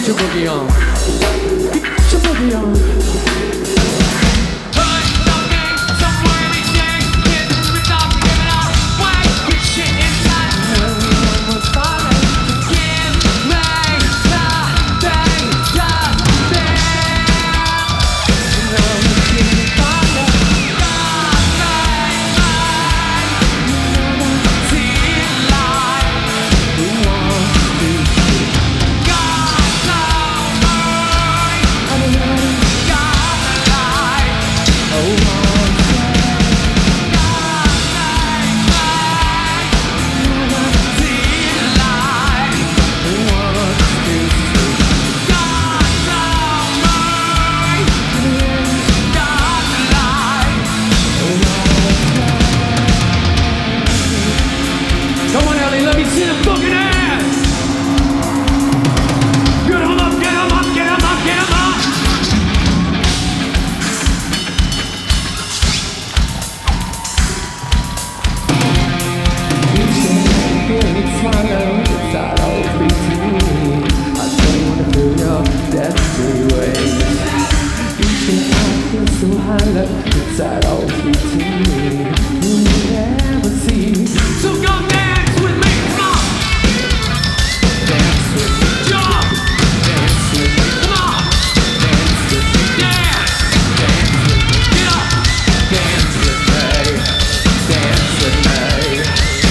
your boogie on. Get your boogie on. Come on, Ellie, let me see the fucking ass! Get 'em up, get 'em up, get 'em up, get 'em up! You say it's my love, it's not always true. I still wanna feel your destiny ways. You say I feel so high, that it's not always true. You never see. So go dance with me, come on! Dance with me, jump! Dance with me, come on! Dance with me, dance! Dance with me, get up! Dance with me, dance with me.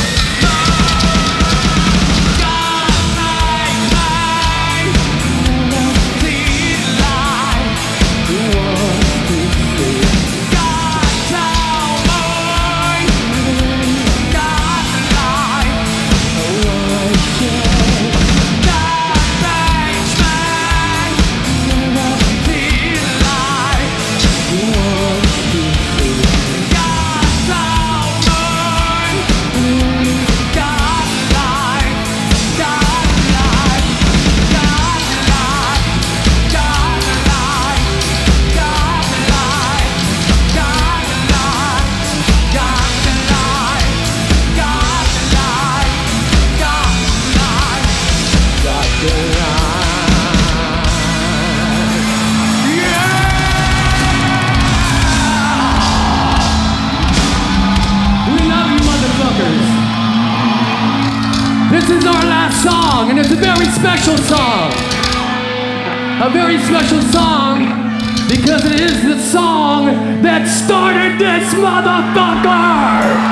This is our last song, and it's a very special song. A very special song because it is the song that started this motherfucker!